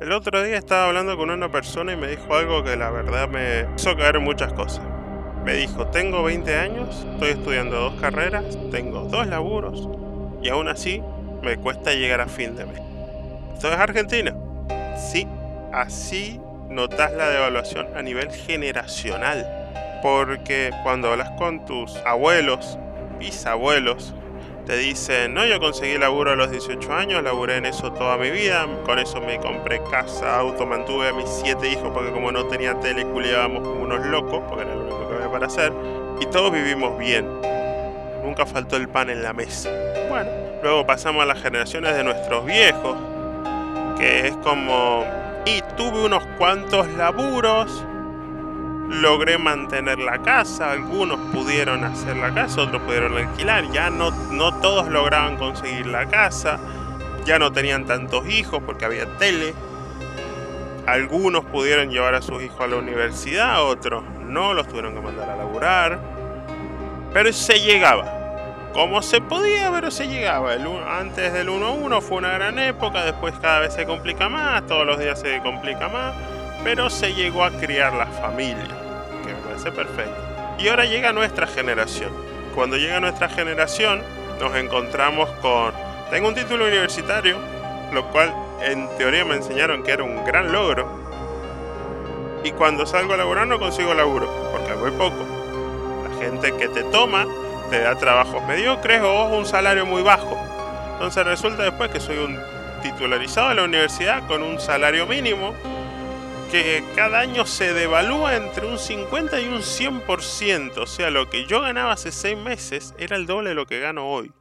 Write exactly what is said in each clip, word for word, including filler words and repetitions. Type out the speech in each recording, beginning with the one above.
El otro día estaba hablando con una persona y me dijo algo que la verdad me hizo caer en muchas cosas. Me dijo, tengo veinte años, estoy estudiando dos carreras, tengo dos laburos y aún así me cuesta llegar a fin de mes. ¿Esto es Argentina? Sí, así notas la devaluación a nivel generacional. Porque cuando hablas con tus abuelos, bisabuelos, te dicen, no, yo conseguí laburo a los dieciocho años, laburé en eso toda mi vida, con eso me compré casa, auto, mantuve a mis siete hijos porque como no tenía tele, culiábamos como unos locos, porque era lo único que había para hacer, y todos vivimos bien. Nunca faltó el pan en la mesa. Bueno, luego pasamos a las generaciones de nuestros viejos, que es como, y tuve unos cuantos laburos, logré mantener la casa, algunos pudieron hacer la casa, otros pudieron alquilar, ya no, no todos lograban conseguir la casa, ya no tenían tantos hijos porque había tele, algunos pudieron llevar a sus hijos a la universidad, otros no, los tuvieron que mandar a laburar, pero se llegaba, como se podía, pero se llegaba. El, antes del uno a uno fue una gran época, después cada vez se complica más, todos los días se complica más, pero se llegó a criar la familia, que me parece perfecto. Y ahora llega nuestra generación. Cuando llega nuestra generación, nos encontramos con... Tengo un título universitario, lo cual en teoría me enseñaron que era un gran logro. Y cuando salgo a laburar no consigo laburo, porque voy poco. La gente que te toma te da trabajos mediocres o un salario muy bajo. Entonces resulta después que soy un titularizado de la universidad con un salario mínimo que cada año se devalúa entre un cincuenta y un cien por ciento. O sea, lo que yo ganaba hace seis meses era el doble de lo que gano hoy.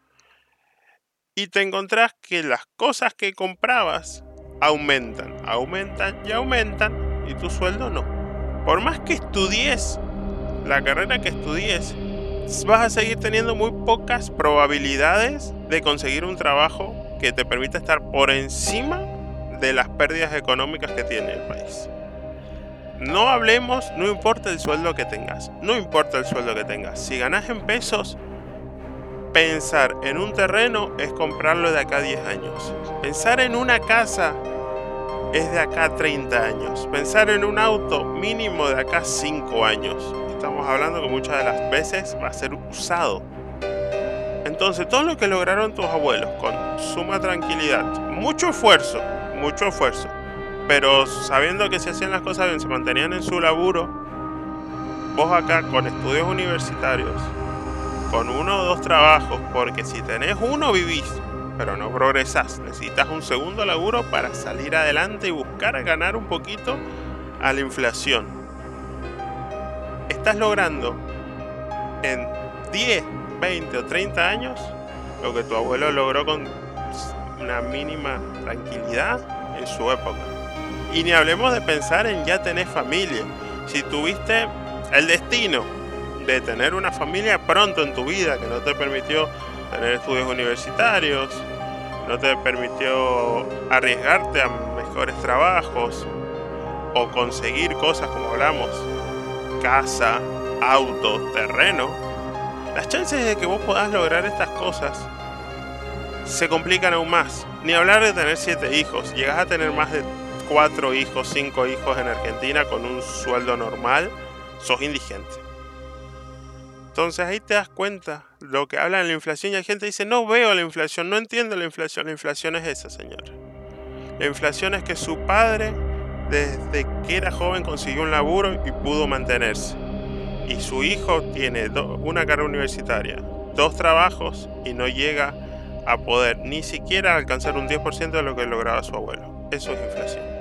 Y te encontrás que las cosas que comprabas aumentan, aumentan y aumentan y tu sueldo no. Por más que estudies la carrera que estudies, vas a seguir teniendo muy pocas probabilidades de conseguir un trabajo que te permita estar por encima de las pérdidas económicas que tiene el país. No hablemos, no importa el sueldo que tengas, no importa el sueldo que tengas. Si ganas en pesos, pensar en un terreno es comprarlo de acá a diez años. Pensar en una casa es de acá a treinta años. Pensar en un auto mínimo de acá a cinco años. Estamos hablando que muchas de las veces va a ser usado. Entonces, todo lo que lograron tus abuelos con suma tranquilidad, mucho esfuerzo, mucho esfuerzo, pero sabiendo que se hacían las cosas bien, se mantenían en su laburo, vos acá con estudios universitarios, con uno o dos trabajos, porque si tenés uno vivís, pero no progresás, necesitas un segundo laburo para salir adelante y buscar ganar un poquito a la inflación. Estás logrando en diez, veinte o treinta años lo que tu abuelo logró con una mínima tranquilidad en su época. Y ni hablemos de pensar en ya tener familia. Si tuviste el destino de tener una familia pronto en tu vida que no te permitió tener estudios universitarios, no te permitió arriesgarte a mejores trabajos o conseguir cosas como hablamos, casa, auto, terreno, las chances de que vos podás lograr estas cosas se complican aún más. Ni hablar de tener siete hijos. Llegas a tener más de cuatro hijos, cinco hijos en Argentina con un sueldo normal, sos indigente. Entonces ahí te das cuenta lo que hablan de la inflación y hay gente que dice, no veo la inflación, no entiendo la inflación. La inflación es esa, señor. La inflación es que su padre, desde que era joven, consiguió un laburo y pudo mantenerse. Y su hijo tiene do- una carrera universitaria, dos trabajos y no llega a poder ni siquiera alcanzar un diez por ciento de lo que lograba su abuelo. Eso es inflación.